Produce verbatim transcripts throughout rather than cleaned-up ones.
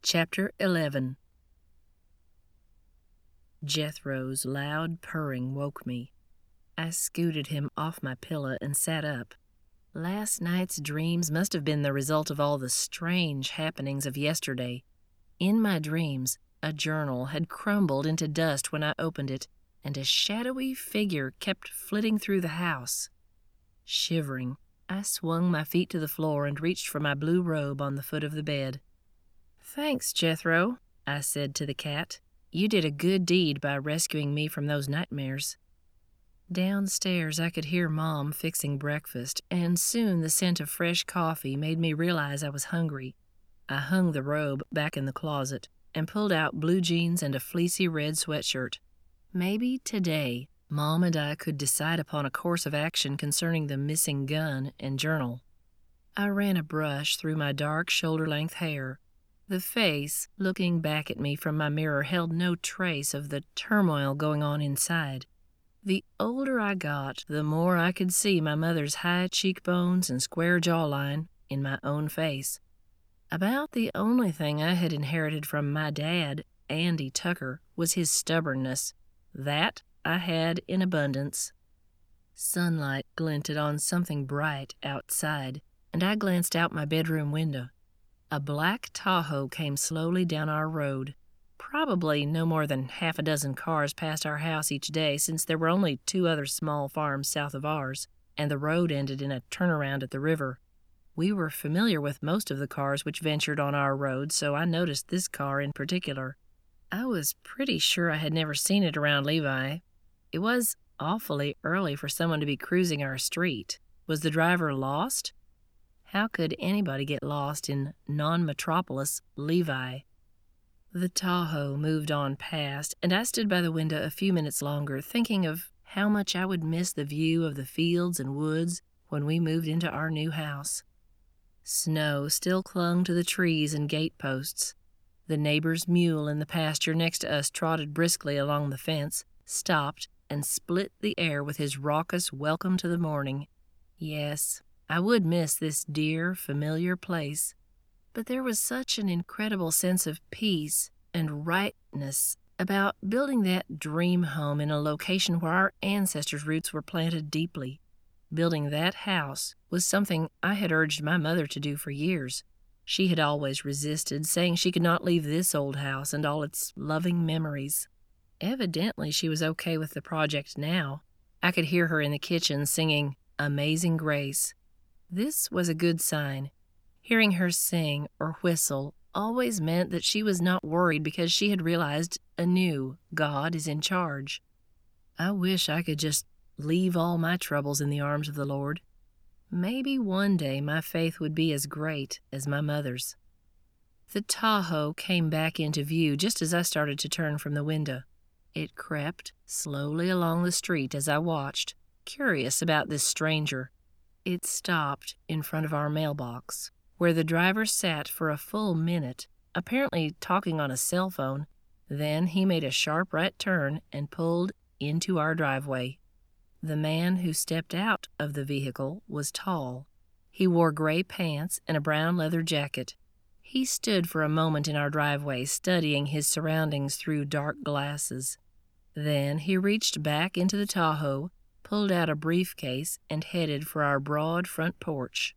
Chapter eleven. Jethro's loud purring woke me. I scooted him off my pillow and sat up. Last night's dreams must have been the result of all the strange happenings of yesterday. In my dreams, a journal had crumbled into dust when I opened it, and a shadowy figure kept flitting through the house. Shivering, I swung my feet to the floor and reached for my blue robe on the foot of the bed. "Thanks, Jethro," I said to the cat. "You did a good deed by rescuing me from those nightmares." Downstairs, I could hear Mom fixing breakfast, and soon the scent of fresh coffee made me realize I was hungry. I hung the robe back in the closet and pulled out blue jeans and a fleecy red sweatshirt. Maybe today, Mom and I could decide upon a course of action concerning the missing gun and journal. I ran a brush through my dark shoulder-length hair. The face, looking back at me from my mirror, held no trace of the turmoil going on inside. The older I got, the more I could see my mother's high cheekbones and square jawline in my own face. About the only thing I had inherited from my dad, Andy Tucker, was his stubbornness. That I had in abundance. Sunlight glinted on something bright outside, and I glanced out my bedroom window. A black Tahoe came slowly down our road. Probably no more than half a dozen cars passed our house each day, since there were only two other small farms south of ours, and the road ended in a turnaround at the river. We were familiar with most of the cars which ventured on our road, so I noticed this car in particular. I was pretty sure I had never seen it around Levi. It was awfully early for someone to be cruising our street. Was the driver lost? How could anybody get lost in non-metropolis Levi? The Tahoe moved on past, and I stood by the window a few minutes longer, thinking of how much I would miss the view of the fields and woods when we moved into our new house. Snow still clung to the trees and gate posts. The neighbor's mule in the pasture next to us trotted briskly along the fence, stopped, and split the air with his raucous welcome to the morning. Yes, I would miss this dear, familiar place, but there was such an incredible sense of peace and rightness about building that dream home in a location where our ancestors' roots were planted deeply. Building that house was something I had urged my mother to do for years. She had always resisted, saying she could not leave this old house and all its loving memories. Evidently, she was okay with the project now. I could hear her in the kitchen singing Amazing Grace. This was a good sign. Hearing her sing or whistle always meant that she was not worried because she had realized anew God is in charge. I wish I could just leave all my troubles in the arms of the Lord. Maybe one day my faith would be as great as my mother's. The Tahoe came back into view just as I started to turn from the window. It crept slowly along the street as I watched, curious about this stranger. It stopped in front of our mailbox, where the driver sat for a full minute, apparently talking on a cell phone. Then he made a sharp right turn and pulled into our driveway. The man who stepped out of the vehicle was tall. He wore gray pants and a brown leather jacket. He stood for a moment in our driveway, studying his surroundings through dark glasses. Then he reached back into the Tahoe, pulled out a briefcase, and headed for our broad front porch.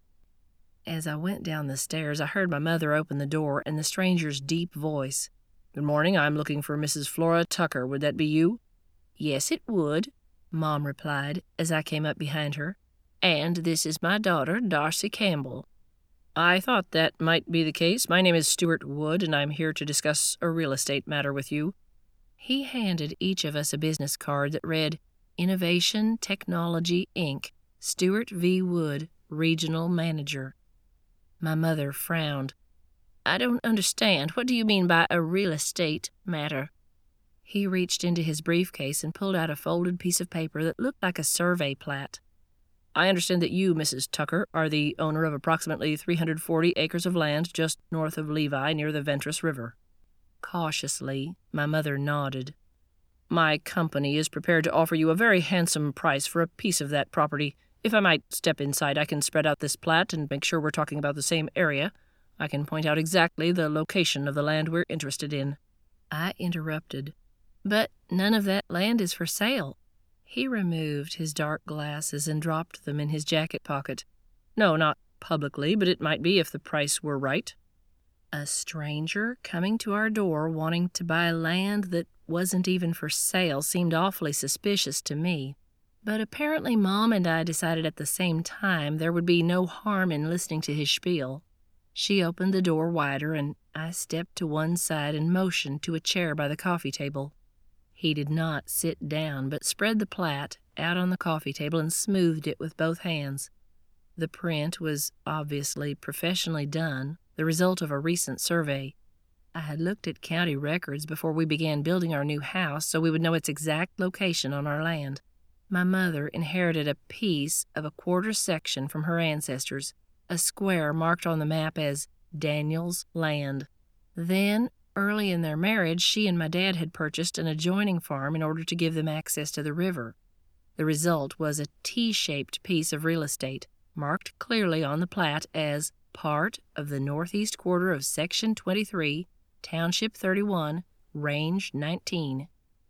As I went down the stairs, I heard my mother open the door and the stranger's deep voice. "Good morning. I'm looking for Missus Flora Tucker. Would that be you?" "Yes, it would," Mom replied as I came up behind her. "And this is my daughter, Darcy Campbell." "I thought that might be the case. My name is Stuart Wood, and I'm here to discuss a real estate matter with you." He handed each of us a business card that read, Innovation Technology, Incorporated, Stuart V. Wood, Regional Manager. My mother frowned. "I don't understand. What do you mean by a real estate matter?" He reached into his briefcase and pulled out a folded piece of paper that looked like a survey plat. "I understand that you, Missus Tucker, are the owner of approximately three hundred forty acres of land just north of Levi near the Ventris River." Cautiously, my mother nodded. "My company is prepared to offer you a very handsome price for a piece of that property. If I might step inside, I can spread out this plat and make sure we're talking about the same area. I can point out exactly the location of the land we're interested in." I interrupted. "But none of that land is for sale." He removed his dark glasses and dropped them in his jacket pocket. "No, not publicly, but it might be if the price were right." A stranger coming to our door wanting to buy land that wasn't even for sale seemed awfully suspicious to me. But apparently Mom and I decided at the same time there would be no harm in listening to his spiel. She opened the door wider, and I stepped to one side and motioned to a chair by the coffee table. He did not sit down, but spread the plat out on the coffee table and smoothed it with both hands. The print was obviously professionally done, the result of a recent survey. I had looked at county records before we began building our new house so we would know its exact location on our land. My mother inherited a piece of a quarter section from her ancestors, a square marked on the map as Daniel's land. Then, early in their marriage, she and my dad had purchased an adjoining farm in order to give them access to the river. The result was a T-shaped piece of real estate, marked clearly on the plat as part of the northeast quarter of Section twenty-three, Township thirty-one, Range nineteen.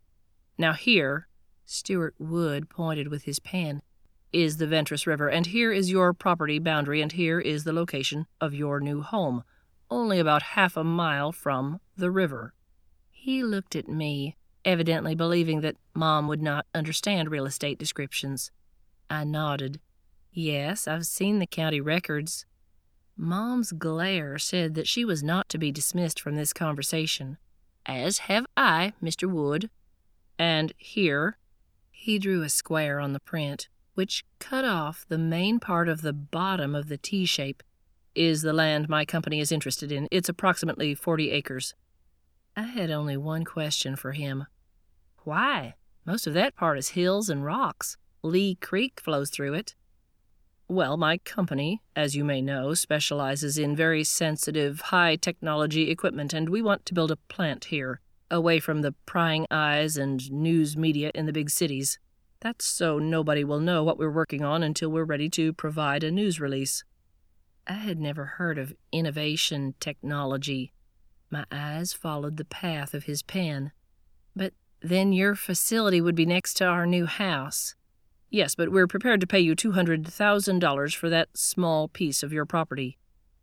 "Now here," Stuart Wood pointed with his pen, "is the Ventris River, and here is your property boundary, and here is the location of your new home, only about half a mile from the river." He looked at me, evidently believing that Mom would not understand real estate descriptions. I nodded. "Yes, I've seen the county records." Mom's glare said that she was not to be dismissed from this conversation. "As have I, Mister Wood. And here," he drew a square on the print, which cut off the main part of the bottom of the T-shape, "is the land my company is interested in. It's approximately forty acres. I had only one question for him. "Why? Most of that part is hills and rocks. Lee Creek flows through it." "Well, my company, as you may know, specializes in very sensitive, high-technology equipment, and we want to build a plant here, away from the prying eyes and news media in the big cities. That's so nobody will know what we're working on until we're ready to provide a news release." I had never heard of innovation technology. My eyes followed the path of his pen. "But then your facility would be next to our new house." "Yes, but we're prepared to pay you two hundred thousand dollars for that small piece of your property."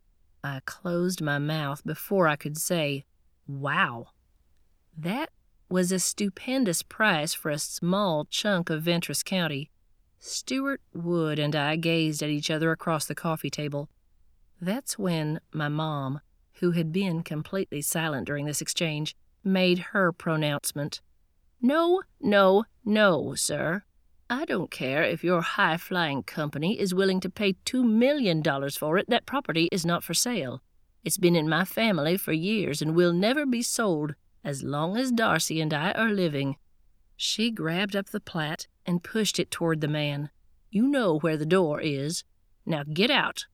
I closed my mouth before I could say, "Wow." That was a stupendous price for a small chunk of Ventris County. Stuart Wood and I gazed at each other across the coffee table. That's when my mom, who had been completely silent during this exchange, made her pronouncement. "No, no, no, sir. I don't care if your high-flying company is willing to pay two million dollars for it. That property is not for sale. It's been in my family for years and will never be sold as long as Darcy and I are living." She grabbed up the plat and pushed it toward the man. "You know where the door is. Now get out.